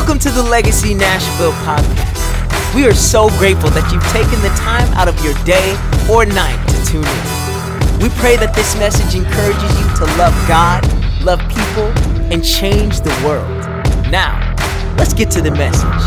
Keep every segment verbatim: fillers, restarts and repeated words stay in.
Welcome to the Legacy Nashville podcast. We are so grateful that you've taken the time out of your day or night to tune in. We pray that this message encourages you to love God, love people, and change the world. Now, let's get to the message.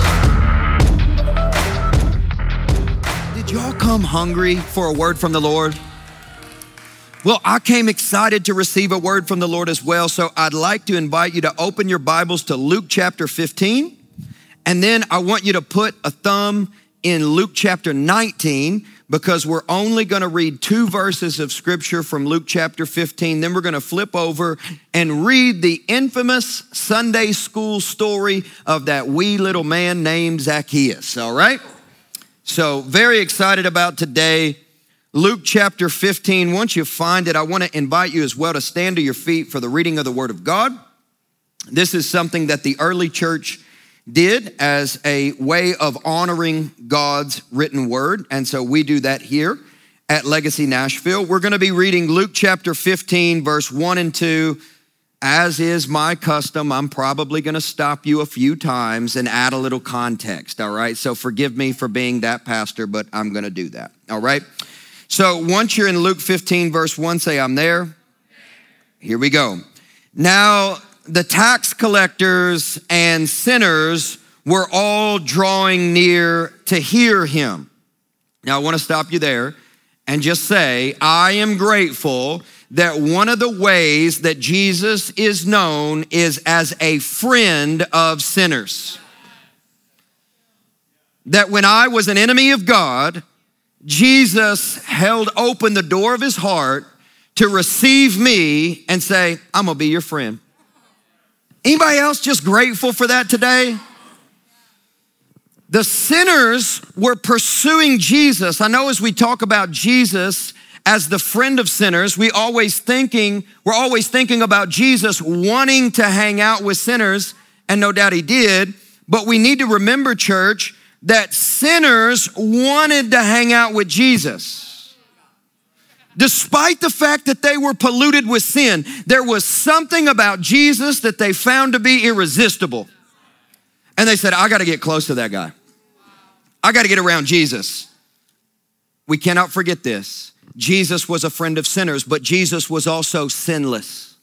Did y'all come hungry for a word from the Lord? Well, I came excited to receive a word from the Lord as well, so I'd like to invite you to open your Bibles to Luke chapter fifteen, and then I want you to put a thumb in Luke chapter nineteen, because we're only gonna read two verses of scripture from Luke chapter fifteen, then we're gonna flip over and read the infamous Sunday school story of that wee little man named Zacchaeus, all right? So very excited about today. Luke chapter fifteen, once you find it, I want to invite you as well to stand to your feet for the reading of the Word of God. This is something that the early church did as a way of honoring God's written Word, and so we do that here at Legacy Nashville. We're going to be reading Luke chapter fifteen, verse one and two. As is my custom, I'm probably going to stop you a few times and add a little context, all right? So forgive me for being that pastor, but I'm going to do that, all right? So once you're in Luke fifteen, verse one, say, I'm there. Here we go. Now, the tax collectors and sinners were all drawing near to hear him. Now, I want to stop you there and just say, I am grateful that one of the ways that Jesus is known is as a friend of sinners. That when I was an enemy of God, Jesus held open the door of his heart to receive me and say, I'm gonna be your friend. Anybody else just grateful for that today? The sinners were pursuing Jesus. I know as we talk about Jesus as the friend of sinners, we always thinking, we're always thinking about Jesus wanting to hang out with sinners, and no doubt he did, but we need to remember, church, that sinners wanted to hang out with Jesus. Despite the fact that they were polluted with sin, there was something about Jesus that they found to be irresistible. And they said, I gotta get close to that guy. I gotta get around Jesus. We cannot forget this. Jesus was a friend of sinners, but Jesus was also sinless.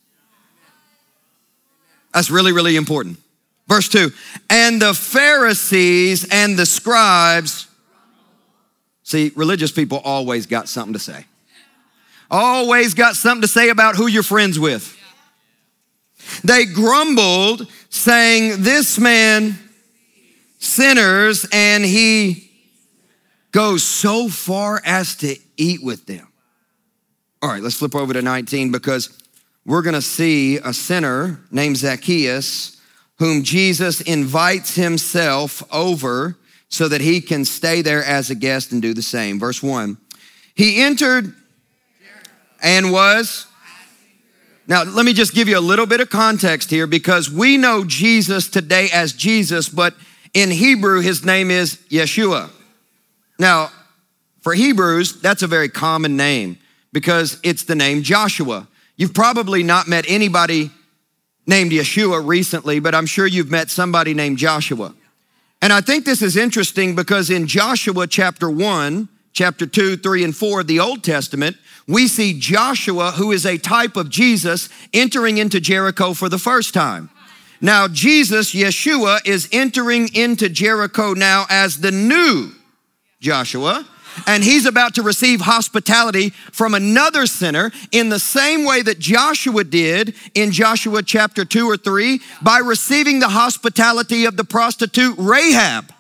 That's really, really important. Verse two, and the Pharisees and the scribes, see, religious people always got something to say. Always got something to say about who you're friends with. They grumbled, saying, this man sinners, and he goes so far as to eat with them. All right, let's flip over to nineteen, because we're gonna see a sinner named Zacchaeus, whom Jesus invites himself over so that he can stay there as a guest and do the same. Verse one, he entered and was, now let me just give you a little bit of context here, because we know Jesus today as Jesus, but in Hebrew, his name is Yeshua. Now, for Hebrews, that's a very common name because it's the name Joshua. You've probably not met anybody named Yeshua recently, but I'm sure you've met somebody named Joshua. And I think this is interesting because in Joshua chapter one, chapter two, three, and four of the Old Testament, we see Joshua, who is a type of Jesus, entering into Jericho for the first time. Now Jesus, Yeshua, is entering into Jericho now as the new Joshua, and he's about to receive hospitality from another sinner in the same way that Joshua did in Joshua chapter two or three by receiving the hospitality of the prostitute Rahab.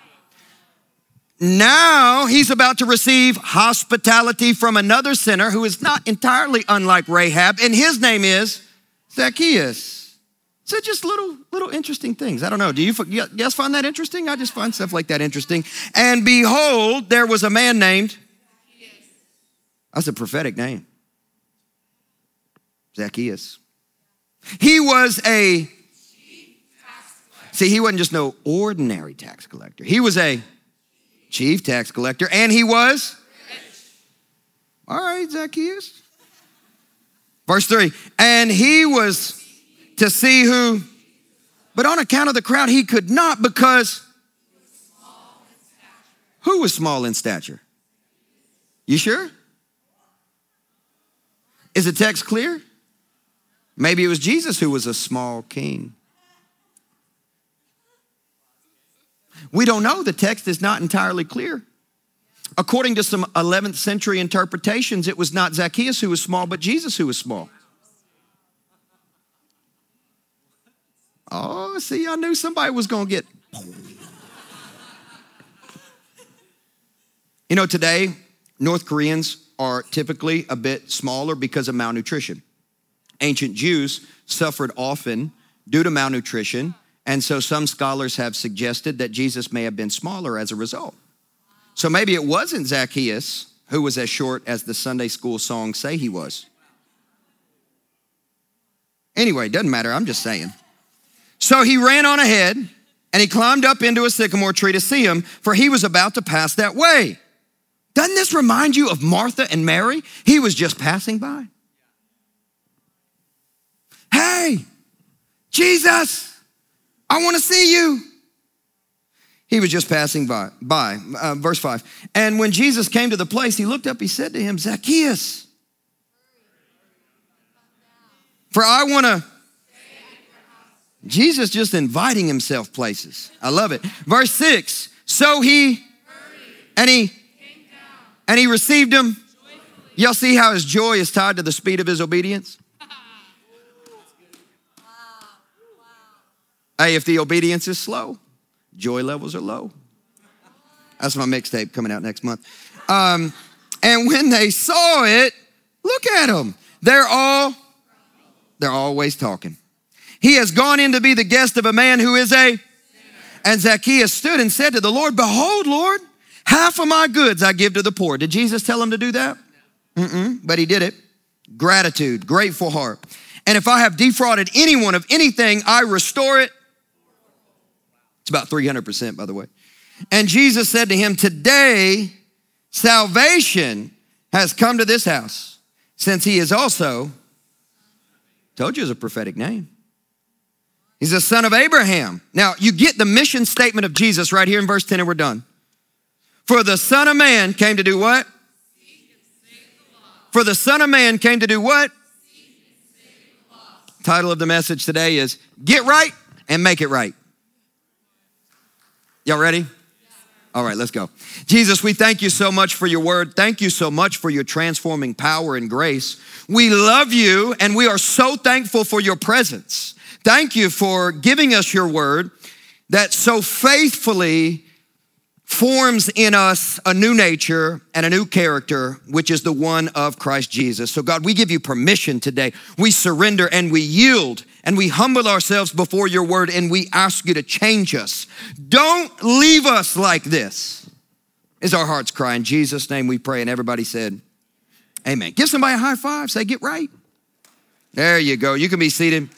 Now he's about to receive hospitality from another sinner who is not entirely unlike Rahab, and his name is Zacchaeus. So just little, little interesting things. I don't know. Do you, you guys find that interesting? I just find stuff like that interesting. And behold, there was a man named, that's a prophetic name, Zacchaeus. He was a, see, he wasn't just no ordinary tax collector. He was a chief tax collector, and he was, all right, Zacchaeus. Verse three, and he was to see who But on account of the crowd, he could not because who was small in stature? You sure? Is the text clear? Maybe it was Jesus who was a small king. We don't know. The text is not entirely clear. According to some eleventh century interpretations, it was not Zacchaeus who was small, but Jesus who was small. Oh, see, I knew somebody was going to get. You know, today, North Koreans are typically a bit smaller because of malnutrition. Ancient Jews suffered often due to malnutrition, and so some scholars have suggested that Jesus may have been smaller as a result. So maybe it wasn't Zacchaeus who was as short as the Sunday school songs say he was. Anyway, it doesn't matter, I'm just saying. So he ran on ahead and he climbed up into a sycamore tree to see him, for he was about to pass that way. Doesn't this remind you of Martha and Mary? He was just passing by. Hey, Jesus, I want to see you. He was just passing by. by. Uh, verse five. And when Jesus came to the place, he looked up, he said to him, Zacchaeus, for I want to. Jesus just inviting himself places. I love it. Verse six. So he, and he, and he received him. Y'all see how his joy is tied to the speed of his obedience? Hey, if the obedience is slow, joy levels are low. That's my mixtape coming out next month. Um, and when they saw it, look at them. They're all, they're always talking. He has gone in to be the guest of a man who is a, and Zacchaeus stood and said to the Lord, behold, Lord, half of my goods I give to the poor. Did Jesus tell him to do that? Mm-mm, but he did it. Gratitude, grateful heart. And if I have defrauded anyone of anything, I restore it. It's about three hundred percent, by the way. And Jesus said to him, today salvation has come to this house, since he is also, told you it's a prophetic name. He's a son of Abraham. Now, you get the mission statement of Jesus right here in verse ten, and we're done. For the Son of Man came to do what? For the Son of Man came to do what? Title of the message today is Get Right and Make It Right. Y'all ready? All right, let's go. Jesus, we thank you so much for your word. Thank you so much for your transforming power and grace. We love you, and we are so thankful for your presence. Thank you for giving us your word that so faithfully forms in us a new nature and a new character, which is the one of Christ Jesus. So God, we give you permission today. We surrender and we yield and we humble ourselves before your word, and we ask you to change us. Don't leave us like this, is our heart's cry. In Jesus' name we pray. And everybody said, amen. Give somebody a high five. Say, get right. There you go. You can be seated.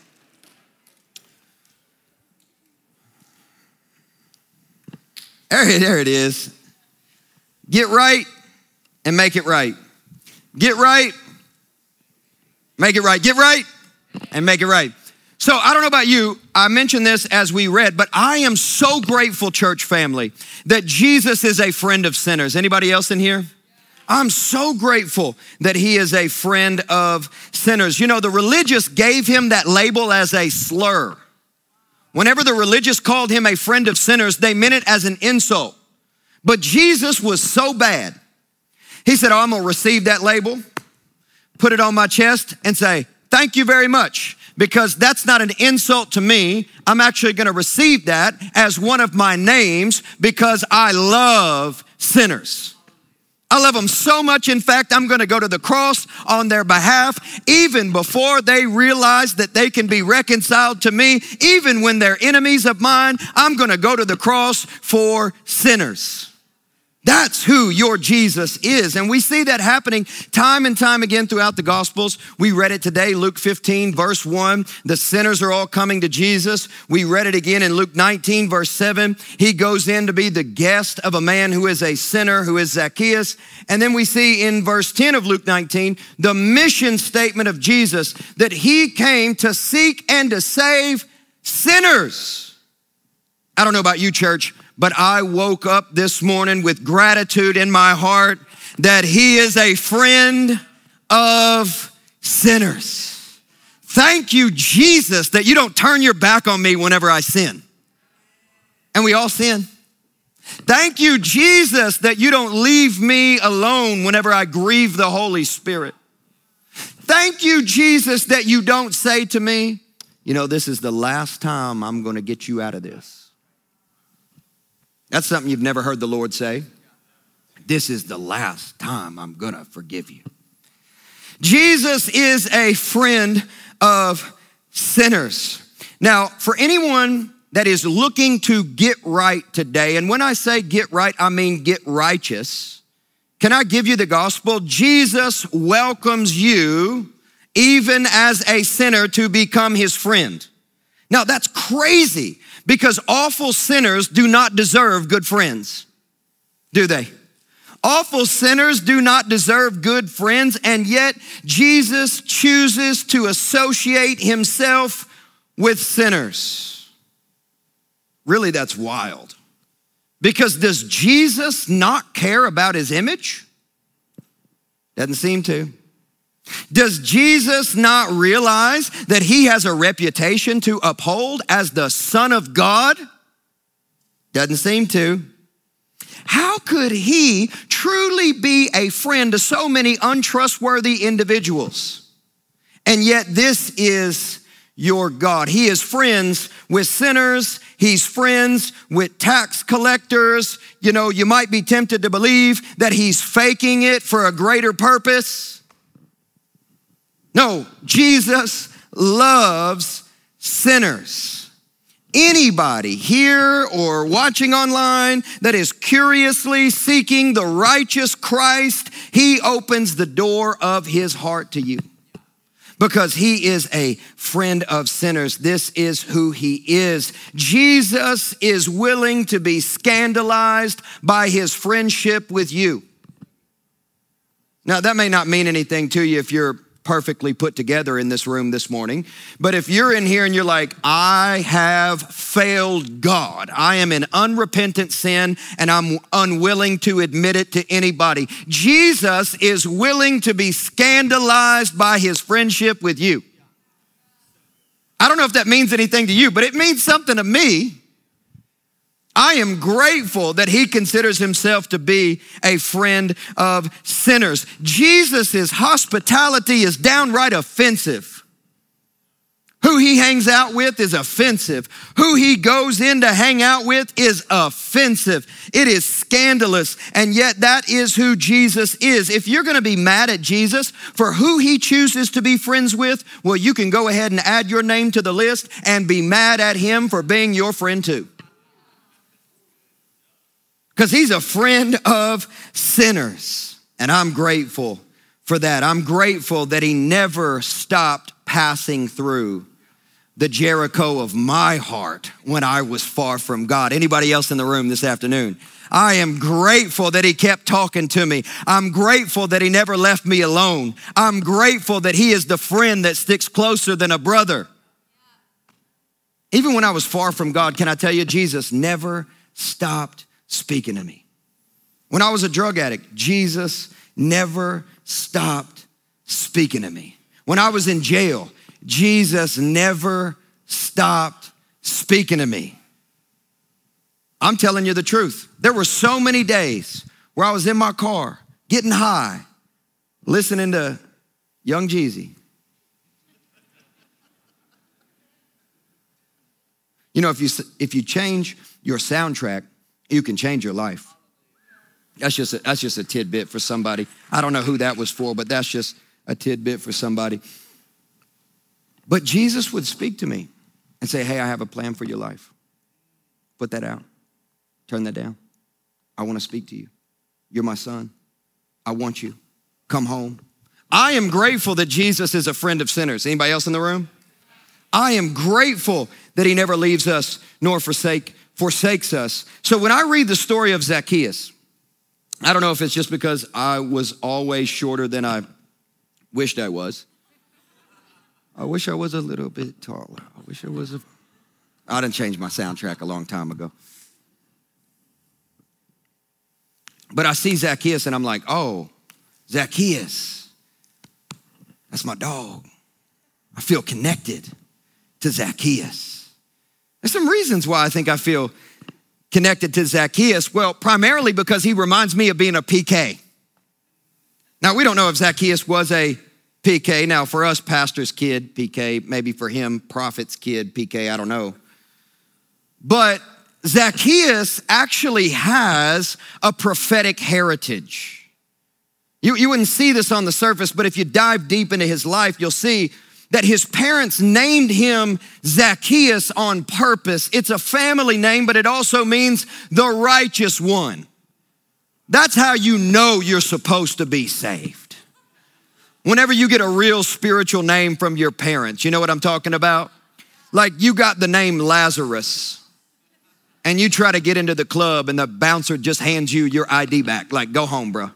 There, there it is. Get right and make it right. Get right, make it right. Get right and make it right. So I don't know about you, I mentioned this as we read, but I am so grateful, church family, that Jesus is a friend of sinners. Anybody else in here? I'm so grateful that he is a friend of sinners. You know, the religious gave him that label as a slur. Whenever the religious called him a friend of sinners, they meant it as an insult. But Jesus was so bad. He said, oh, I'm gonna receive that label, put it on my chest and say, thank you very much, because that's not an insult to me. I'm actually gonna receive that as one of my names because I love sinners. I love them so much. In fact, I'm gonna go to the cross on their behalf, even before they realize that they can be reconciled to me. Even when they're enemies of mine, I'm gonna go to the cross for sinners. That's who your Jesus is. And we see that happening time and time again throughout the Gospels. We read it today, Luke fifteen, verse one. The sinners are all coming to Jesus. We read it again in Luke nineteen, verse seven. He goes in to be the guest of a man who is a sinner, who is Zacchaeus. And then we see in verse ten of Luke nineteen, the mission statement of Jesus, that he came to seek and to save sinners. I don't know about you, church, but I woke up this morning with gratitude in my heart that he is a friend of sinners. Thank you, Jesus, that you don't turn your back on me whenever I sin. And we all sin. Thank you, Jesus, that you don't leave me alone whenever I grieve the Holy Spirit. Thank you, Jesus, that you don't say to me, you know, this is the last time I'm going to get you out of this. That's something you've never heard the Lord say. This is the last time I'm going to forgive you. Jesus is a friend of sinners. Now, for anyone that is looking to get right today, and when I say get right, I mean get righteous. Can I give you the gospel? Jesus welcomes you, even as a sinner, to become his friend. Now that's crazy, because awful sinners do not deserve good friends, do they? Awful sinners do not deserve good friends, and yet Jesus chooses to associate himself with sinners. Really, that's wild. Because does Jesus not care about his image? Doesn't seem to. Does Jesus not realize that he has a reputation to uphold as the Son of God? Doesn't seem to. How could he truly be a friend to so many untrustworthy individuals? And yet this is your God. He is friends with sinners. He's friends with tax collectors. You know, you might be tempted to believe that he's faking it for a greater purpose. No, Jesus loves sinners. Anybody here or watching online that is curiously seeking the righteous Christ, he opens the door of his heart to you. Because he is a friend of sinners. This is who he is. Jesus is willing to be scandalized by his friendship with you. Now, that may not mean anything to you if you're perfectly put together in this room this morning. But if you're in here and you're like, I have failed God. I am in unrepentant sin and I'm unwilling to admit it to anybody. Jesus is willing to be scandalized by his friendship with you. I don't know if that means anything to you, but it means something to me. I am grateful that he considers himself to be a friend of sinners. Jesus' hospitality is downright offensive. Who he hangs out with is offensive. Who he goes in to hang out with is offensive. It is scandalous, and yet that is who Jesus is. If you're going to be mad at Jesus for who he chooses to be friends with, well, you can go ahead and add your name to the list and be mad at him for being your friend too. Because he's a friend of sinners. And I'm grateful for that. I'm grateful that he never stopped passing through the Jericho of my heart when I was far from God. Anybody else in the room this afternoon? I am grateful that he kept talking to me. I'm grateful that he never left me alone. I'm grateful that he is the friend that sticks closer than a brother. Even when I was far from God, can I tell you, Jesus never stopped speaking to me. When I was a drug addict, Jesus never stopped speaking to me. When I was in jail, Jesus never stopped speaking to me. I'm telling you the truth. There were so many days where I was in my car, getting high, listening to Young Jeezy. You know, if you if you change your soundtrack, you can change your life. That's just a, that's just a tidbit for somebody. I don't know who that was for, but that's just a tidbit for somebody. But Jesus would speak to me and say, hey, I have a plan for your life. Put that out. Turn that down. I want to speak to you. You're my son. I want you. Come home. I am grateful that Jesus is a friend of sinners. Anybody else in the room? I am grateful that he never leaves us nor forsake forsakes us. So when I read the story of Zacchaeus, I don't know if it's just because I was always shorter than I wished I was. I wish I was a little bit taller. I wish I was a, I done changed my soundtrack a long time ago. But I see Zacchaeus and I'm like, oh, Zacchaeus, that's my dog. I feel connected to Zacchaeus. There's some reasons why I think I feel connected to Zacchaeus. Well, primarily because he reminds me of being a P K. Now, we don't know if Zacchaeus was a P K. Now, for us, pastor's kid, P K. Maybe for him, prophet's kid, P K. I don't know. But Zacchaeus actually has a prophetic heritage. You, you wouldn't see this on the surface, but if you dive deep into his life, you'll see that his parents named him Zacchaeus on purpose. It's a family name, but it also means the righteous one. That's how you know you're supposed to be saved. Whenever you get a real spiritual name from your parents, you know what I'm talking about? Like you got the name Lazarus and you try to get into the club and the bouncer just hands you your I D back. Like, go home, bro.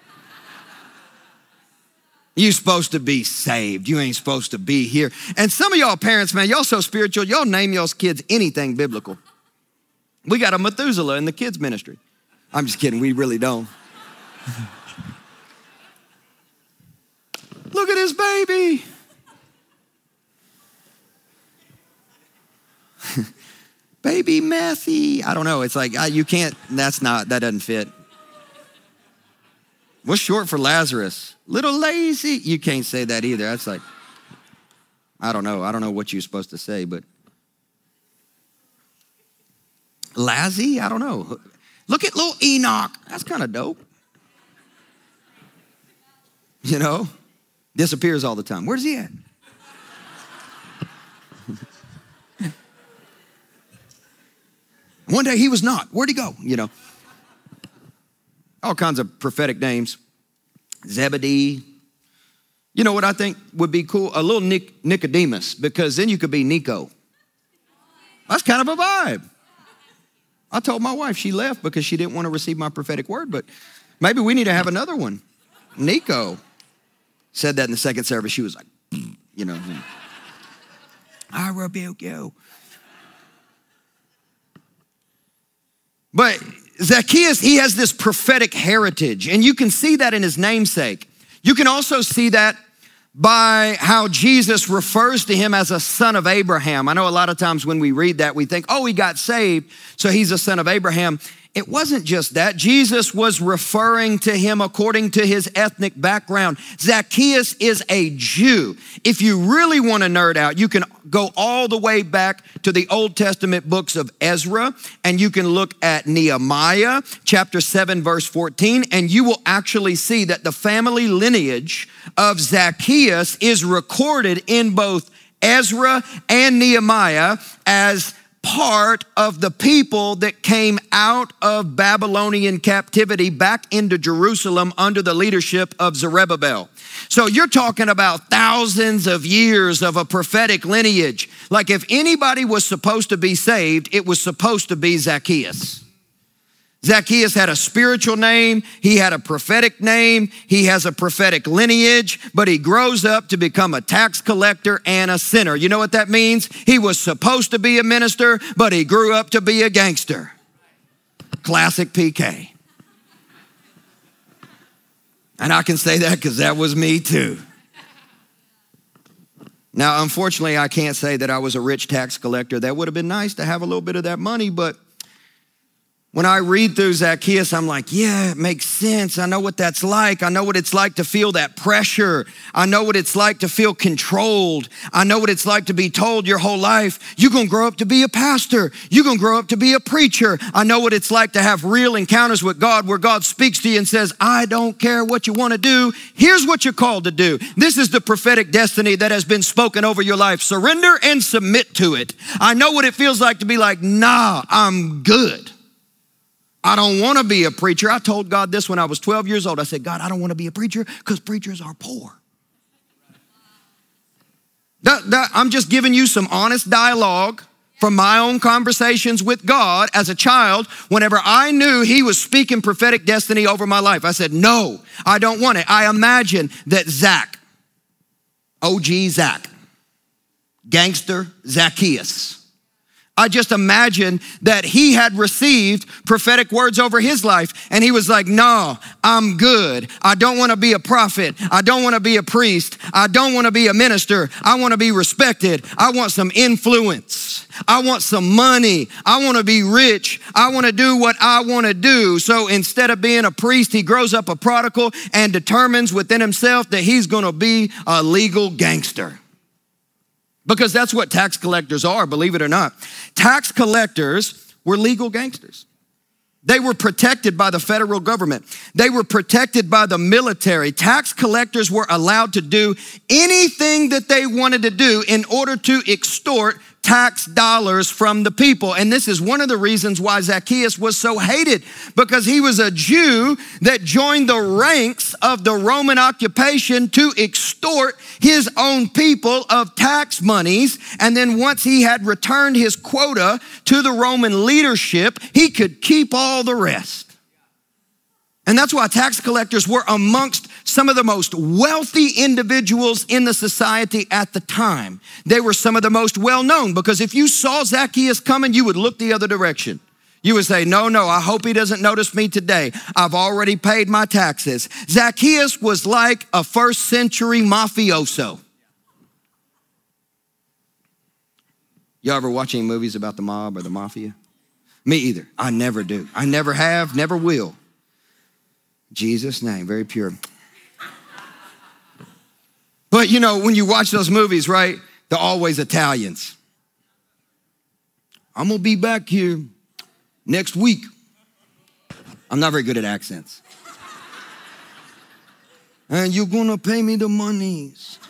You're supposed to be saved. You ain't supposed to be here. And some of y'all parents, man, y'all so spiritual, y'all name y'all's kids anything biblical. We got a Methuselah in the kids ministry. I'm just kidding, we really don't. Look at his baby. Baby Matthew. I don't know, it's like, you can't, that's not, that doesn't fit. What's short for Lazarus? Little lazy. You can't say that either. That's like, I don't know. I don't know what you're supposed to say, but Lazzy? I don't know. Look at little Enoch. That's kind of dope. You know, disappears all the time. Where's he at? One day he was not. Where'd he go? You know, all kinds of prophetic names. Zebedee. You know what I think would be cool? A little Nic- Nicodemus, because then you could be Nico. That's kind of a vibe. I told my wife, she left because she didn't want to receive my prophetic word, but maybe we need to have another one. Nico. Said that in the second service. She was like, you know, I rebuke you. But Zacchaeus, he has this prophetic heritage, and you can see that in his namesake. You can also see that by how Jesus refers to him as a son of Abraham. I know a lot of times when we read that, we think, oh, he got saved, so he's a son of Abraham. It wasn't just that. Jesus was referring to him according to his ethnic background. Zacchaeus is a Jew. If you really want to nerd out, you can go all the way back to the Old Testament books of Ezra, and you can look at Nehemiah chapter seven, verse fourteen, and you will actually see that the family lineage of Zacchaeus is recorded in both Ezra and Nehemiah as part of the people that came out of Babylonian captivity back into Jerusalem under the leadership of Zerubbabel. So you're talking about thousands of years of a prophetic lineage. Like if anybody was supposed to be saved, it was supposed to be Zacchaeus. Zacchaeus had a spiritual name, he had a prophetic name, he has a prophetic lineage, but he grows up to become a tax collector and a sinner. You know what that means? He was supposed to be a minister, but he grew up to be a gangster. Classic P K. And I can say that because that was me too. Now, unfortunately, I can't say that I was a rich tax collector. That would have been nice to have a little bit of that money, but when I read through Zacchaeus, I'm like, yeah, it makes sense. I know what that's like. I know what it's like to feel that pressure. I know what it's like to feel controlled. I know what it's like to be told your whole life, you're going to grow up to be a pastor. You're going to grow up to be a preacher. I know what it's like to have real encounters with God where God speaks to you and says, I don't care what you want to do. Here's what you're called to do. This is the prophetic destiny that has been spoken over your life. Surrender and submit to it. I know what it feels like to be like, nah, I'm good. I don't want to be a preacher. I told God this when I was twelve years old. I said, God, I don't want to be a preacher because preachers are poor. That, that, I'm just giving you some honest dialogue from my own conversations with God as a child. Whenever I knew he was speaking prophetic destiny over my life, I said, no, I don't want it. I imagine that Zach, O G Zach, gangster Zacchaeus, I just imagine that he had received prophetic words over his life. And he was like, no, I'm good. I don't want to be a prophet. I don't want to be a priest. I don't want to be a minister. I want to be respected. I want some influence. I want some money. I want to be rich. I want to do what I want to do. So instead of being a priest, he grows up a prodigal and determines within himself that he's going to be a legal gangster. Because that's what tax collectors are, believe it or not. Tax collectors were legal gangsters. They were protected by the federal government. They were protected by the military. Tax collectors were allowed to do anything that they wanted to do in order to extort tax dollars from the people. And this is one of the reasons why Zacchaeus was so hated, because he was a Jew that joined the ranks of the Roman occupation to extort his own people of tax monies. And then once he had returned his quota to the Roman leadership, he could keep all the rest. And that's why tax collectors were amongst some of the most wealthy individuals in the society at the time. They were some of the most well-known, because if you saw Zacchaeus coming, you would look the other direction. You would say, no, no, I hope he doesn't notice me today. I've already paid my taxes. Zacchaeus was like a first century mafioso. Y'all ever watch any movies about the mob or the mafia? Me either. I never do. I never have, never will. Jesus' name, very pure. But you know, when you watch those movies, right, they're always Italians. I'm gonna be back here next week. I'm not very good at accents. And you're gonna pay me the monies.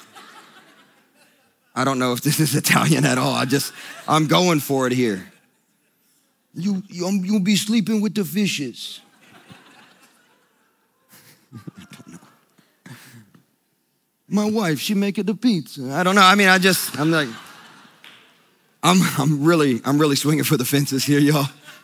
I don't know if this is Italian at all. I just, I'm going for it here. You, you, you'll be sleeping with the fishes. I don't know. My wife, she making the pizza. I don't know. I mean, I just, I'm like, I'm, I'm really, I'm really swinging for the fences here, y'all.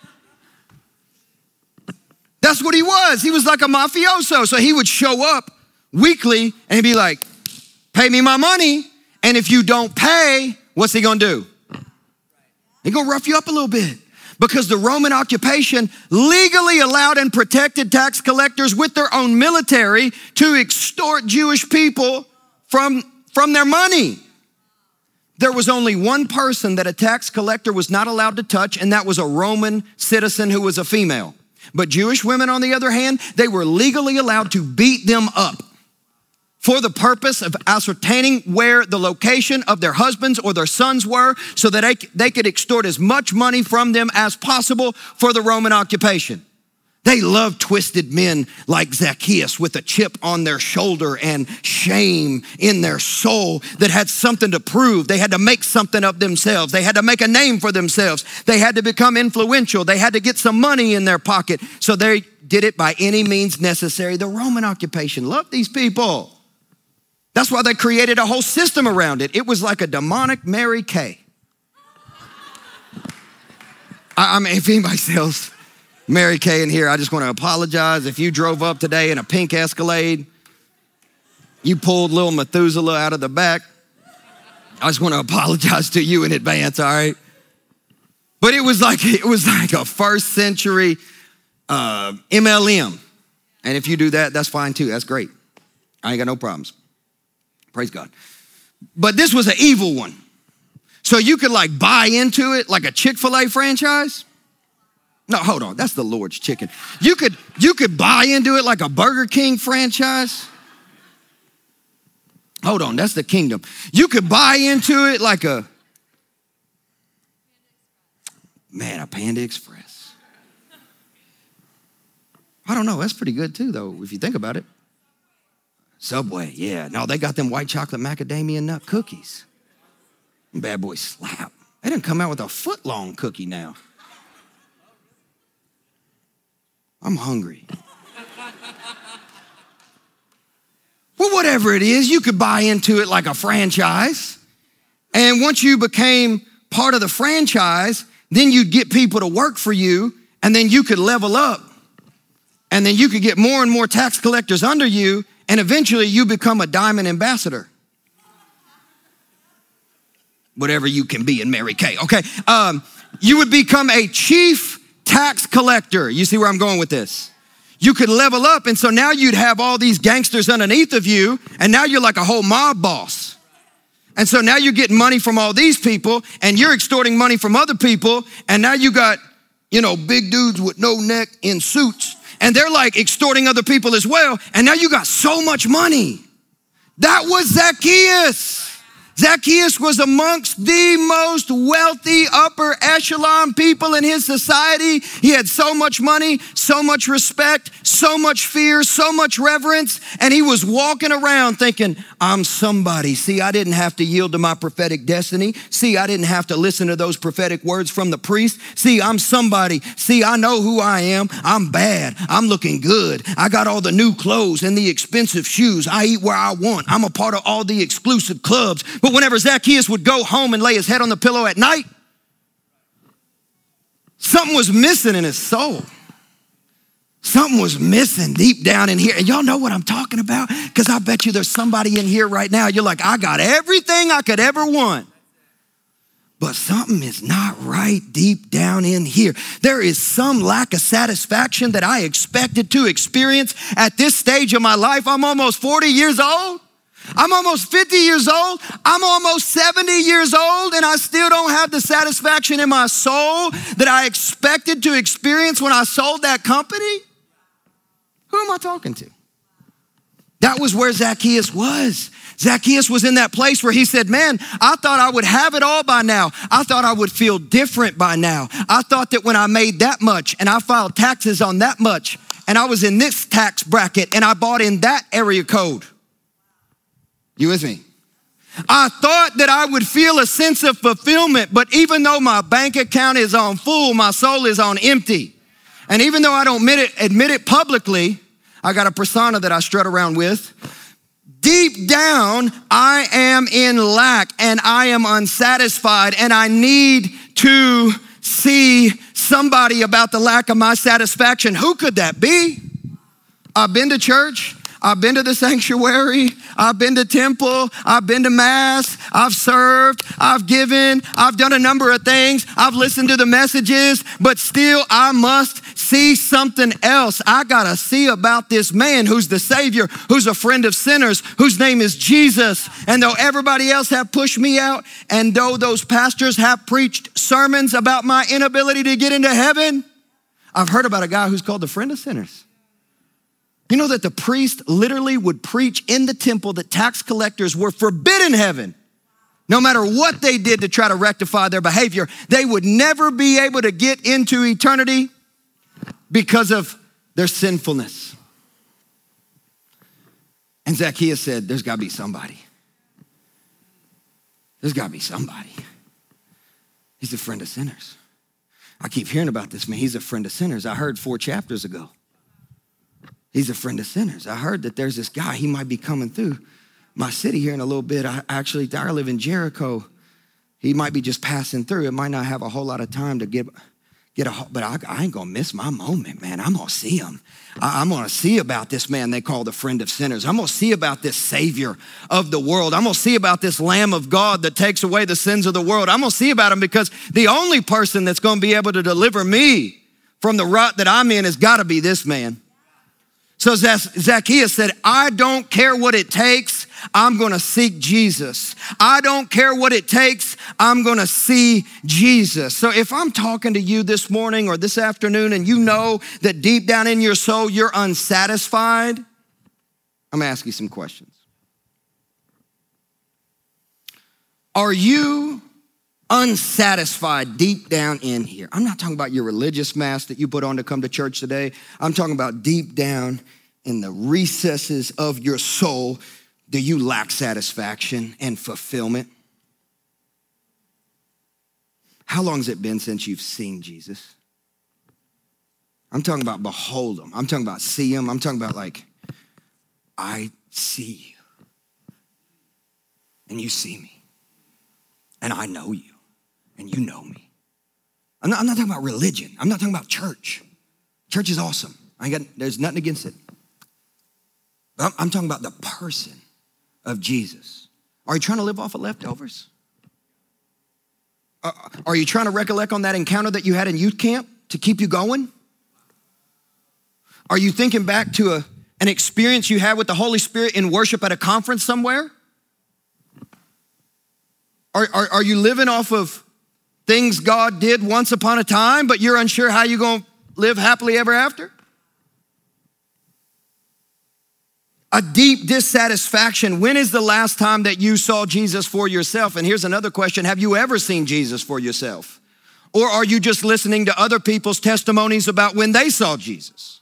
That's what he was. He was like a mafioso. So he would show up weekly and he'd be like, pay me my money. And if you don't pay, what's he gonna do? He's gonna rough you up a little bit. Because the Roman occupation legally allowed and protected tax collectors with their own military to extort Jewish people from, from their money. There was only one person that a tax collector was not allowed to touch, and that was a Roman citizen who was a female. But Jewish women, on the other hand, they were legally allowed to beat them up for the purpose of ascertaining where the location of their husbands or their sons were, so that they, they could extort as much money from them as possible for the Roman occupation. They loved twisted men like Zacchaeus with a chip on their shoulder and shame in their soul that had something to prove. They had to make something of themselves. They had to make a name for themselves. They had to become influential. They had to get some money in their pocket. So they did it by any means necessary. The Roman occupation loved these people. That's why they created a whole system around it. It was like a demonic Mary Kay. I, I mean, if anybody sells Mary Kay in here, I just want to apologize. If you drove up today in a pink Escalade, you pulled little Methuselah out of the back, I just want to apologize to you in advance, all right? But it was like, it was like a first century uh, M L M. And if you do that, that's fine too. That's great. I ain't got no problems. Praise God. But this was an evil one. So you could like buy into it like a Chick-fil-A franchise. No, hold on. That's the Lord's chicken. You could, you could buy into it like a Burger King franchise. Hold on. That's the kingdom. You could buy into it like a, man, a Panda Express. I don't know. That's pretty good too, though, if you think about it. Subway, yeah. No, they got them white chocolate macadamia nut cookies. Bad boys slap. They didn't come out with a foot long cookie now. I'm hungry. Well, whatever it is, you could buy into it like a franchise. And once you became part of the franchise, then you'd get people to work for you, and then you could level up. And then you could get more and more tax collectors under you, and eventually you become a diamond ambassador. whatever you can be in Mary Kay, okay? Um, you would become a chief tax collector. You see where I'm going with this? You could level up, and so now you'd have all these gangsters underneath of you, and now you're like a whole mob boss. And so now you're getting money from all these people, and you're extorting money from other people, and now you got, you know, big dudes with no neck in suits, and they're like extorting other people as well, and now you got so much money. That was Zacchaeus. Zacchaeus was amongst the most wealthy upper echelon people in his society. He had so much money, so much respect, so much fear, so much reverence, and he was walking around thinking, I'm somebody. See, I didn't have to yield to my prophetic destiny. See, I didn't have to listen to those prophetic words from the priest. See, I'm somebody. See, I know who I am. I'm bad. I'm looking good. I got all the new clothes and the expensive shoes. I eat where I want. I'm a part of all the exclusive clubs. But whenever Zacchaeus would go home and lay his head on the pillow at night, something was missing in his soul. Something was missing deep down in here. And y'all know what I'm talking about? Because I bet you there's somebody in here right now. You're like, I got everything I could ever want. But something is not right deep down in here. There is some lack of satisfaction that I expected to experience at this stage of my life. I'm almost forty years old. I'm almost fifty years old. I'm almost seventy years old, and I still don't have the satisfaction in my soul that I expected to experience when I sold that company. Who am I talking to? That was where Zacchaeus was. Zacchaeus was in that place where he said, man, I thought I would have it all by now. I thought I would feel different by now. I thought that when I made that much and I filed taxes on that much and I was in this tax bracket and I bought in that area code. You with me? I thought that I would feel a sense of fulfillment, but even though my bank account is on full, my soul is on empty. And even though I don't admit it, admit it publicly, I got a persona that I strut around with. Deep down, I am in lack and I am unsatisfied, and I need to see somebody about the lack of my satisfaction. Who could that be? I've been to church. I've been to the sanctuary. I've been to temple. I've been to mass. I've served. I've given. I've done a number of things. I've listened to the messages, but still I must see something else. I got to see about this man who's the Savior, who's a friend of sinners, whose name is Jesus. And though everybody else have pushed me out, and though those pastors have preached sermons about my inability to get into heaven, I've heard about a guy who's called the friend of sinners. You know that the priest literally would preach in the temple that tax collectors were forbidden heaven. No matter what they did to try to rectify their behavior, they would never be able to get into eternity because of their sinfulness. And Zacchaeus said, there's got to be somebody. There's got to be somebody. He's a friend of sinners. I keep hearing about this man. He's a friend of sinners. I heard four chapters ago. He's a friend of sinners. I heard that there's this guy, he might be coming through my city here in a little bit. I actually, I live in Jericho. He might be just passing through. It might not have a whole lot of time to get, get a, but I, I ain't gonna miss my moment, man. I'm gonna see him. I, I'm gonna see about this man they call the friend of sinners. I'm gonna see about this Savior of the world. I'm gonna see about this Lamb of God that takes away the sins of the world. I'm gonna see about him because the only person that's gonna be able to deliver me from the rut that I'm in has gotta be this man. So Zacchaeus said, I don't care what it takes. I'm going to seek Jesus. I don't care what it takes. I'm going to see Jesus. So if I'm talking to you this morning or this afternoon and you know that deep down in your soul you're unsatisfied, I'm going to ask you some questions. Are you unsatisfied deep down in here? I'm not talking about your religious mask that you put on to come to church today. I'm talking about deep down in the recesses of your soul. Do you lack satisfaction and fulfillment? How long has it been since you've seen Jesus? I'm talking about behold him. I'm talking about see him. I'm talking about like, I see you and you see me and I know you. And you know me. I'm not, I'm not talking about religion. I'm not talking about church. Church is awesome. I ain't got, there's nothing against it. But I'm, I'm talking about the person of Jesus. Are you trying to live off of leftovers? Uh, are you trying to recollect on that encounter that you had in youth camp to keep you going? Are you thinking back to a, an experience you had with the Holy Spirit in worship at a conference somewhere? Are, are, are you living off of things God did once upon a time, but you're unsure how you're going to live happily ever after? A deep dissatisfaction. When is the last time that you saw Jesus for yourself? And here's another question. Have you ever seen Jesus for yourself? Or are you just listening to other people's testimonies about when they saw Jesus?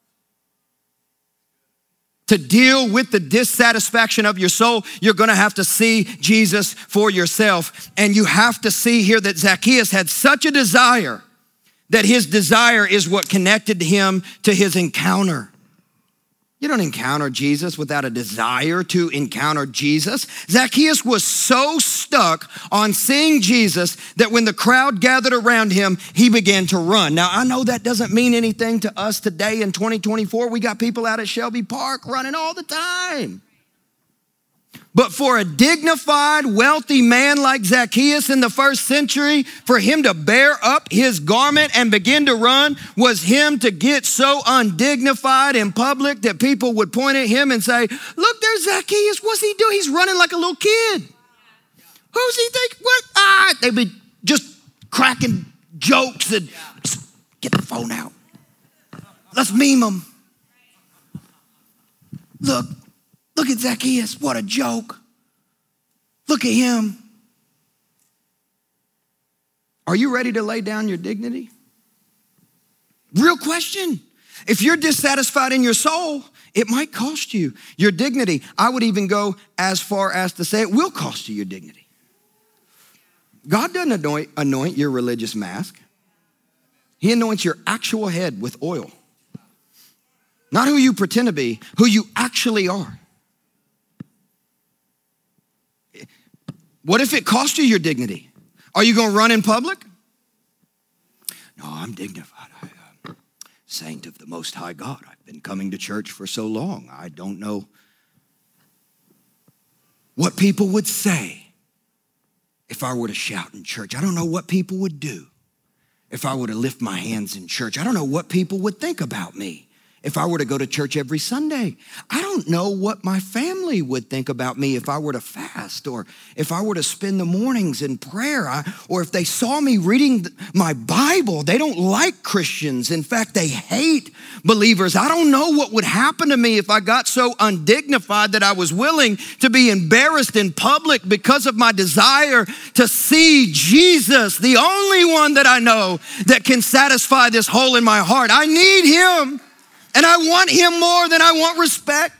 To deal with the dissatisfaction of your soul, you're gonna have to see Jesus for yourself. And you have to see here that Zacchaeus had such a desire that his desire is what connected him to his encounter. You don't encounter Jesus without a desire to encounter Jesus. Zacchaeus was so stuck on seeing Jesus that when the crowd gathered around him, he began to run. Now, I know that doesn't mean anything to us today in twenty twenty-four. We got people out at Shelby Park running all the time. But for a dignified, wealthy man like Zacchaeus in the first century, for him to bear up his garment and begin to run was him to get so undignified in public that people would point at him and say, look, there's Zacchaeus. What's he doing? He's running like a little kid. Who's he think? What? Ah, they'd be just cracking jokes and get the phone out. Let's meme him. Look. Look at Zacchaeus, what a joke. Look at him. Are you ready to lay down your dignity? Real question. If you're dissatisfied in your soul, it might cost you your dignity. I would even go as far as to say it will cost you your dignity. God doesn't anoint, anoint your religious mask. He anoints your actual head with oil. Not who you pretend to be, who you actually are. What if it cost you your dignity? Are you going to run in public? No, I'm dignified. I'm a saint of the Most High God. I've been coming to church for so long. I don't know what people would say if I were to shout in church. I don't know what people would do if I were to lift my hands in church. I don't know what people would think about me if I were to go to church every Sunday. I don't know what my family would think about me if I were to fast or if I were to spend the mornings in prayer I, or if they saw me reading my Bible. They don't like Christians. In fact, they hate believers. I don't know what would happen to me if I got so undignified that I was willing to be embarrassed in public because of my desire to see Jesus, the only one that I know that can satisfy this hole in my heart. I need him. And I want him more than I want respect.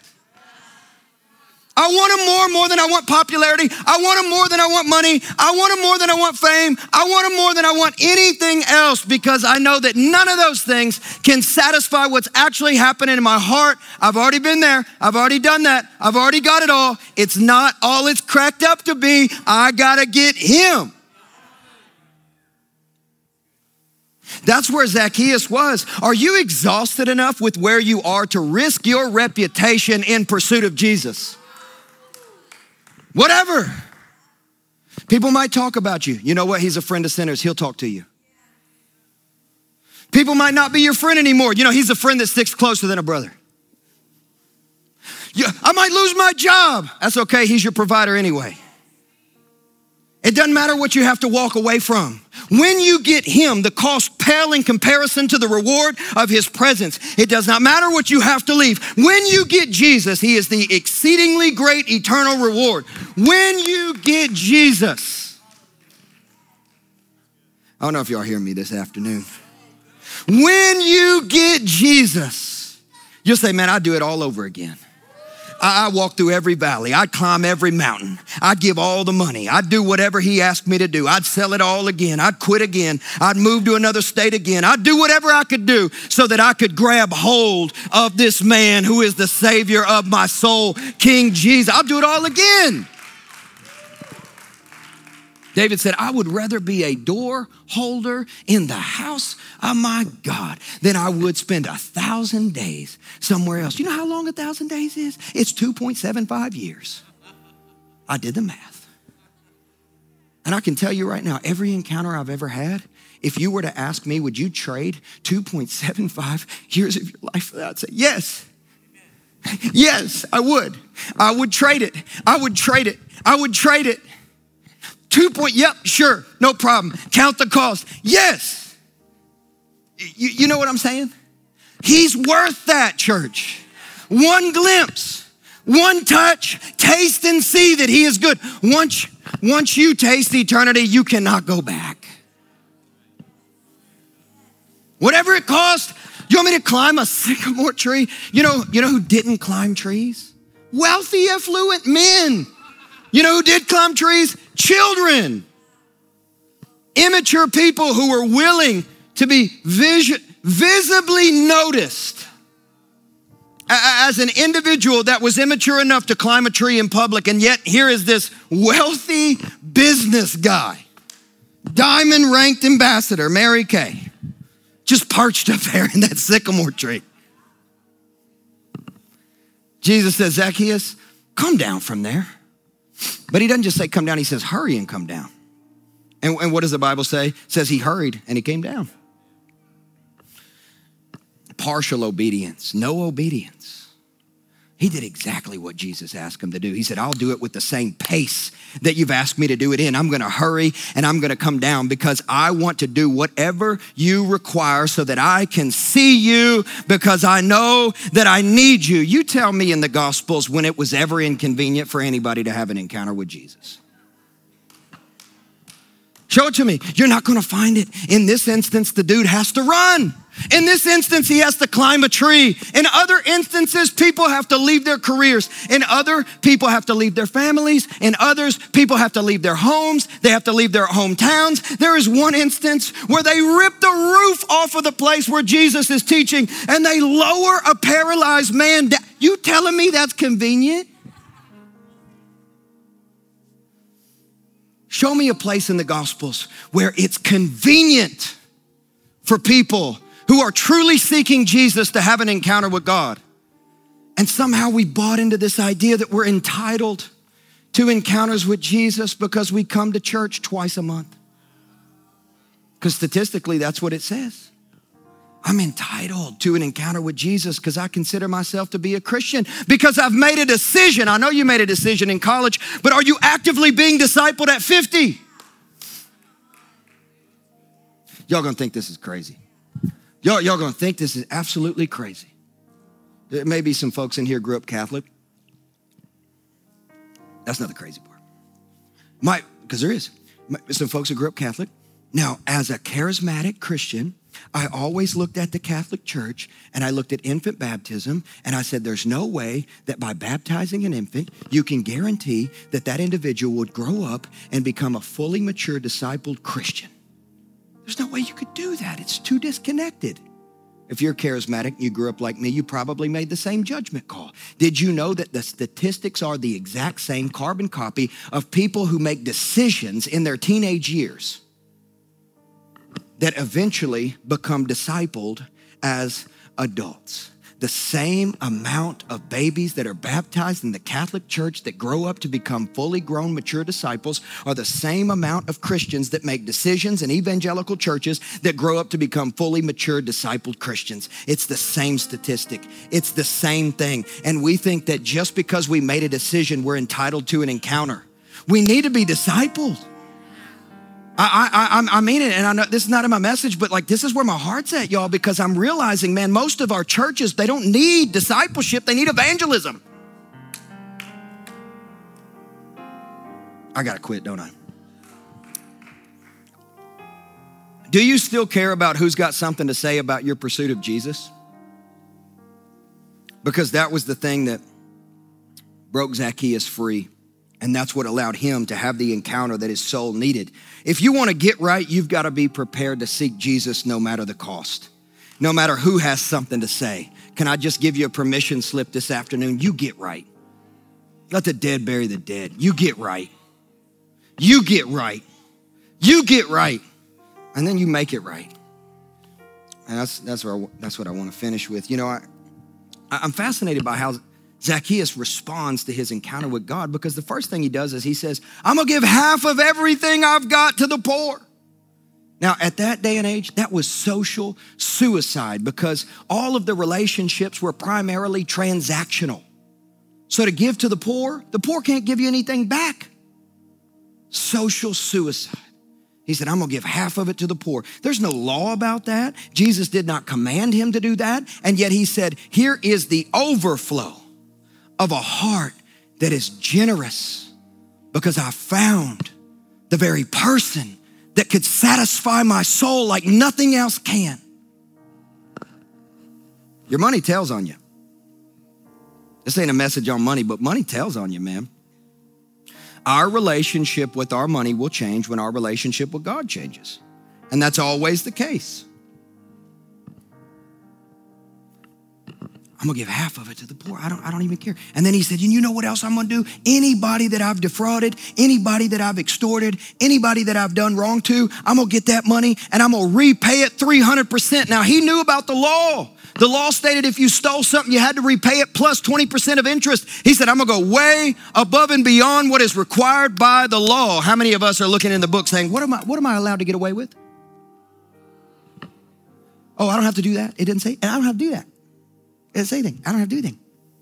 I want him more, more than I want popularity. I want him more than I want money. I want him more than I want fame. I want him more than I want anything else because I know that none of those things can satisfy what's actually happening in my heart. I've already been there. I've already done that. I've already got it all. It's not all it's cracked up to be. I gotta get him. That's where Zacchaeus was. Are you exhausted enough with where you are to risk your reputation in pursuit of Jesus? Whatever. People might talk about you. You know what? He's a friend of sinners. He'll talk to you. People might not be your friend anymore. You know, he's a friend that sticks closer than a brother. You, I might lose my job. That's okay. He's your provider anyway. It doesn't matter what you have to walk away from. When you get him, the cost pale in comparison to the reward of his presence. It does not matter what you have to leave. When you get Jesus, he is the exceedingly great eternal reward. When you get Jesus. I don't know if y'all hear me this afternoon. When you get Jesus, you'll say, man, I'd do it all over again. I walk through every valley. I'd climb every mountain. I'd give all the money. I'd do whatever he asked me to do. I'd sell it all again. I'd quit again. I'd move to another state again. I'd do whatever I could do so that I could grab hold of this man who is the Savior of my soul, King Jesus. I'll do it all again. David said, I would rather be a door holder in the house of my God than I would spend a thousand days somewhere else. You know how long a thousand days is? It's two point seven five years. I did the math. And I can tell you right now, every encounter I've ever had, if you were to ask me, would you trade two point seven five years of your life for that? I'd say, yes. Yes, I would. I would trade it. I would trade it. I would trade it. Two point, yep, sure, no problem. Count the cost. Yes. You, you know what I'm saying? He's worth that, church. One glimpse, one touch, taste and see that he is good. Once, once you taste eternity, you cannot go back. Whatever it costs, you want me to climb a sycamore tree? You know, you know who didn't climb trees? Wealthy, affluent men. You know who did climb trees? Children. Immature people who were willing to be vis- visibly noticed. As an individual that was immature enough to climb a tree in public, and yet here is this wealthy business guy, diamond ranked ambassador, Mary Kay, just perched up there in that sycamore tree. Jesus says, Zacchaeus, come down from there. But he doesn't just say come down, he says hurry and come down. And, and what does the Bible say? It says he hurried and he came down. Partial obedience, no obedience. He did exactly what Jesus asked him to do. He said, I'll do it with the same pace that you've asked me to do it in. I'm gonna hurry and I'm gonna come down because I want to do whatever you require so that I can see you because I know that I need you. You tell me in the Gospels when it was ever inconvenient for anybody to have an encounter with Jesus. Show it to me. You're not gonna find it. In this instance, the dude has to run. In this instance, he has to climb a tree. In other instances, people have to leave their careers. In other, people have to leave their families. In others, people have to leave their homes. They have to leave their hometowns. There is one instance where they rip the roof off of the place where Jesus is teaching and they lower a paralyzed man down. You telling me that's convenient? Show me a place in the Gospels where it's convenient for people who are truly seeking Jesus to have an encounter with God. And somehow we bought into this idea that we're entitled to encounters with Jesus because we come to church twice a month. Because statistically, that's what it says. I'm entitled to an encounter with Jesus because I consider myself to be a Christian because I've made a decision. I know you made a decision in college, but are you actively being discipled at fifty? Y'all gonna think this is crazy. Y'all, y'all gonna think this is absolutely crazy. There may be some folks in here grew up Catholic. That's not the crazy part. My, because there is. My, some folks who grew up Catholic. Now, as a charismatic Christian, I always looked at the Catholic Church and I looked at infant baptism and I said, there's no way that by baptizing an infant, you can guarantee that that individual would grow up and become a fully mature, discipled Christian. There's no way you could do that. It's too disconnected. If you're charismatic and you grew up like me, you probably made the same judgment call. Did you know that the statistics are the exact same carbon copy of people who make decisions in their teenage years that eventually become discipled as adults? The same amount of babies that are baptized in the Catholic Church that grow up to become fully grown, mature disciples are the same amount of Christians that make decisions in evangelical churches that grow up to become fully mature, discipled Christians. It's the same statistic. It's the same thing. And we think that just because we made a decision, we're entitled to an encounter. We need to be discipled. I, I, I mean it, and I know this is not in my message, but like this is where my heart's at, y'all, because I'm realizing, man, most of our churches, they don't need discipleship, they need evangelism. I gotta quit, don't I? Do you still care about who's got something to say about your pursuit of Jesus? Because that was the thing that broke Zacchaeus free. And that's what allowed him to have the encounter that his soul needed. If you want to get right, you've got to be prepared to seek Jesus no matter the cost, no matter who has something to say. Can I just give you a permission slip this afternoon? You get right. Let the dead bury the dead. You get right. You get right. You get right. And then you make it right. And that's, that's, where I, that's what I want to finish with. You know, I, I'm fascinated by how Zacchaeus responds to his encounter with God because the first thing he does is he says, I'm gonna give half of everything I've got to the poor. Now, at that day and age, that was social suicide because all of the relationships were primarily transactional. So to give to the poor, the poor can't give you anything back. Social suicide. He said, I'm gonna give half of it to the poor. There's no law about that. Jesus did not command him to do that. And yet he said, here is the overflow of a heart that is generous because I found the very person that could satisfy my soul like nothing else can. Your money tells on you. This ain't a message on money, but money tells on you, man. Our relationship with our money will change when our relationship with God changes. And that's always the case. I'm gonna give half of it to the poor. I don't, I don't even care. And then he said, you know what else I'm gonna do? Anybody that I've defrauded, anybody that I've extorted, anybody that I've done wrong to, I'm gonna get that money and I'm gonna repay it three hundred percent. Now he knew about the law. The law stated if you stole something, you had to repay it plus twenty percent of interest. He said, I'm gonna go way above and beyond what is required by the law. How many of us are looking in the book saying, what am I, what am I allowed to get away with? Oh, I don't have to do that. It didn't say, and I don't have to do that. It didn't say anything. I don't have to do anything.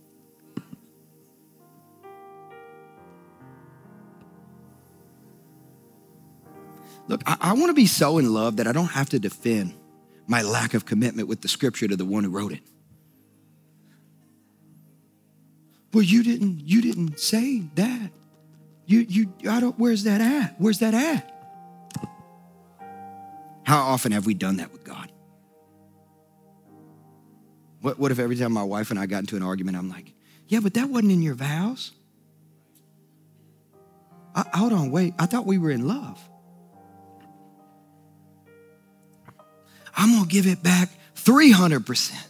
Look, I, I want to be so in love that I don't have to defend my lack of commitment with the scripture to the one who wrote it. Well, you didn't, you didn't say that. You, you, I don't, where's that at? Where's that at? How often have we done that with God? What, what if every time my wife and I got into an argument, I'm like, yeah, but that wasn't in your vows. I, hold on, wait, I thought we were in love. I'm gonna give it back three hundred percent.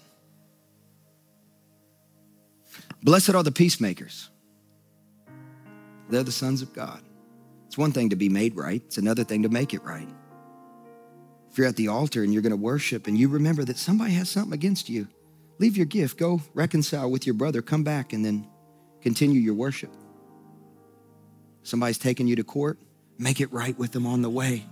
Blessed are the peacemakers. They're the sons of God. It's one thing to be made right. It's another thing to make it right. If you're at the altar and you're gonna worship and you remember that somebody has something against you, leave your gift, go reconcile with your brother, come back and then continue your worship. Somebody's taking you to court, make it right with them on the way.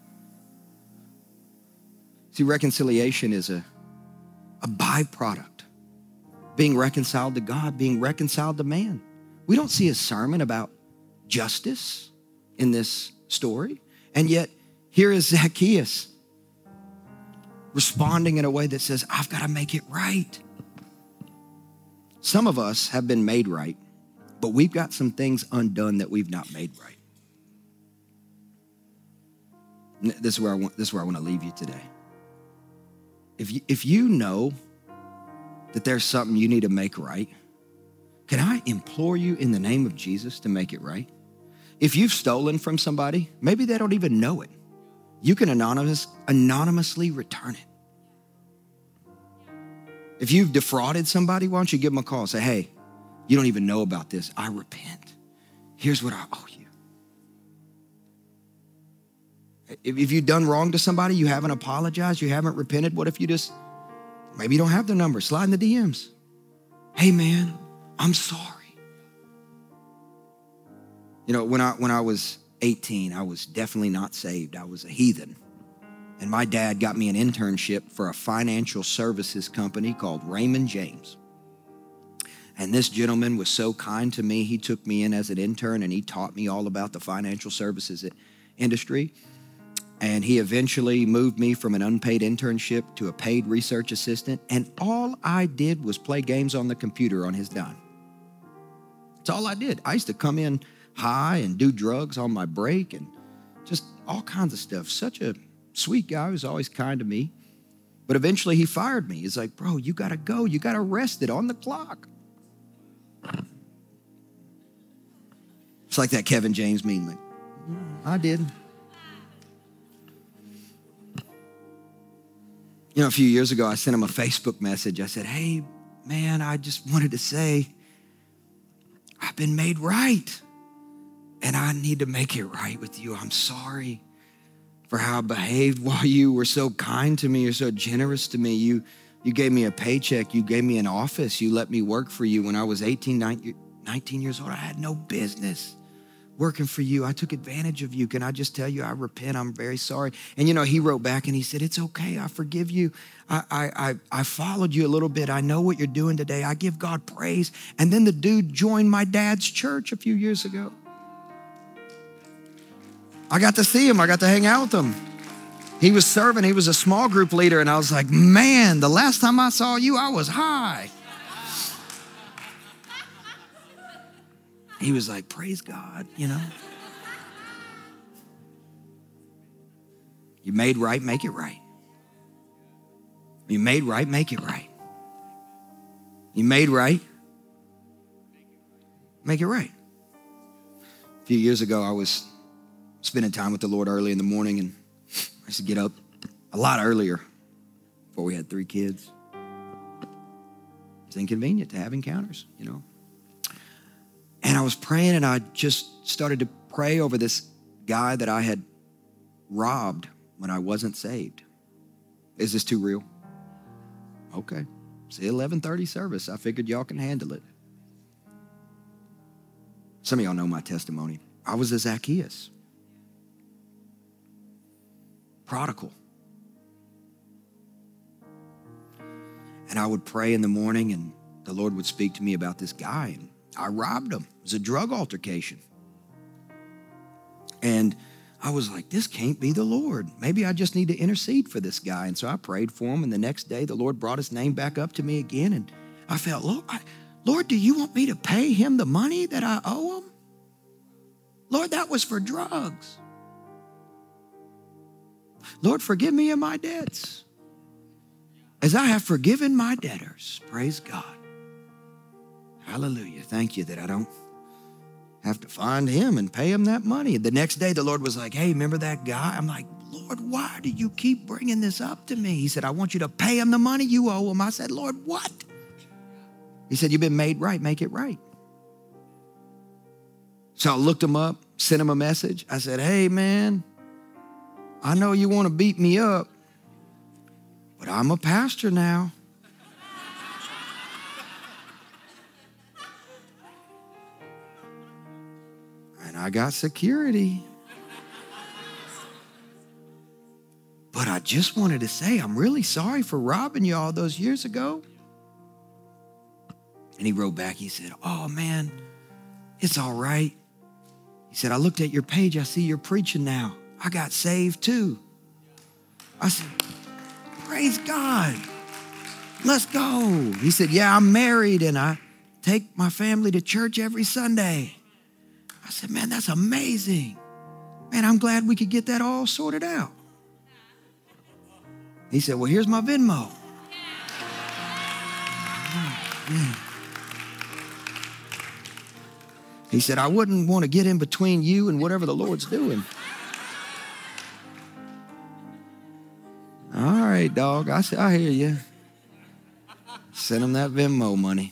See, reconciliation is a, a byproduct. Being reconciled to God, being reconciled to man. We don't see a sermon about justice in this story. And yet, here is Zacchaeus responding in a way that says, I've got to make it right. Some of us have been made right, but we've got some things undone that we've not made right. This is where I want, this is where I want to leave you today. If you, if you know that there's something you need to make right, can I implore you in the name of Jesus to make it right? If you've stolen from somebody, maybe they don't even know it. You can anonymous, anonymously return it. If you've defrauded somebody, why don't you give them a call and say, hey, you don't even know about this. I repent. Here's what I owe you. If you've done wrong to somebody, you haven't apologized, you haven't repented, what if you just, maybe you don't have their number, slide in the D Ms. Hey man, I'm sorry. You know, when I when I was eighteen, I was definitely not saved. I was a heathen. And my dad got me an internship for a financial services company called Raymond James. And this gentleman was so kind to me. He took me in as an intern and he taught me all about the financial services industry. And he eventually moved me from an unpaid internship to a paid research assistant. And all I did was play games on the computer on his dime. That's all I did. I used to come in high and do drugs on my break and just all kinds of stuff. Such a sweet guy. He was always kind to me. But eventually he fired me. He's like, bro, you got to go. You got arrested on the clock. It's like that Kevin James meme. Like, I did. You know, a few years ago, I sent him a Facebook message. I said, hey, man, I just wanted to say, I've been made right. And I need to make it right with you. I'm sorry for how I behaved while you were so kind to me. You're so generous to me. You, You gave me a paycheck. You gave me an office. You let me work for you when I was eighteen, nineteen years old. I had no business working for you. I took advantage of you. Can I just tell you, I repent. I'm very sorry. And, you know, he wrote back and he said, it's okay. I forgive you. I, I, I, I followed you a little bit. I know what you're doing today. I give God praise. And then the dude joined my dad's church a few years ago. I got to see him. I got to hang out with him. He was serving. He was a small group leader. And I was like, man, the last time I saw you, I was high. He was like, praise God, you know. You made right, make it right. You made right, make it right. You made right, make it right. A few years ago, I was spending time with the Lord early in the morning, and I used to get up a lot earlier before we had three kids. It's inconvenient to have encounters, you know. And I was praying, and I just started to pray over this guy that I had robbed when I wasn't saved. Is this too real? Okay. It's the eleven thirty service. I figured y'all can handle it. Some of y'all know my testimony. I was a Zacchaeus. Prodigal. And I would pray in the morning, and the Lord would speak to me about this guy, and I robbed him. It was a drug altercation. And I was like, this can't be the Lord. Maybe I just need to intercede for this guy. And so I prayed for him. And the next day, the Lord brought his name back up to me again. And I felt, Lord, I, Lord, do you want me to pay him the money that I owe him? Lord, that was for drugs. Lord, forgive me of my debts, as I have forgiven my debtors. Praise God. Hallelujah. Thank you that I don't have to find him and pay him that money. The next day, the Lord was like, hey, remember that guy? I'm like, Lord, why do you keep bringing this up to me? He said, I want you to pay him the money you owe him. I said, Lord, what? He said, you've been made right. Make it right. So I looked him up, sent him a message. I said, hey, man, I know you want to beat me up, but I'm a pastor now. And I got security. But I just wanted to say, I'm really sorry for robbing you all those years ago. And he wrote back, he said, oh man, it's all right. He said, I looked at your page, I see you're preaching now. I got saved too. I said, praise God. Let's go. He said, yeah, I'm married and I take my family to church every Sunday. I said, man, that's amazing. Man, I'm glad we could get that all sorted out. He said, well, here's my Venmo. Oh, he said, I wouldn't want to get in between you and whatever the Lord's doing. All right, dog. I said, I hear you. Send him that Venmo money.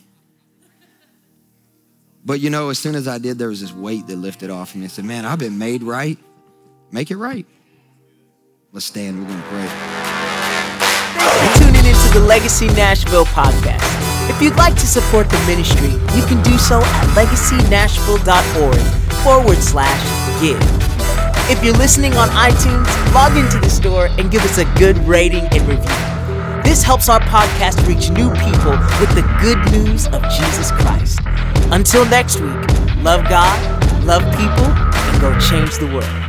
But you know, as soon as I did, there was this weight that lifted off me. I said, man, I've been made right. Make it right. Let's stand. We're going to pray. Thanks for tuning into the Legacy Nashville podcast. If you'd like to support the ministry, you can do so at legacynashville.org forward slash give. If you're listening on iTunes, log into the store and give us a good rating and review. This helps our podcast reach new people with the good news of Jesus Christ. Until next week, love God, love people, and go change the world.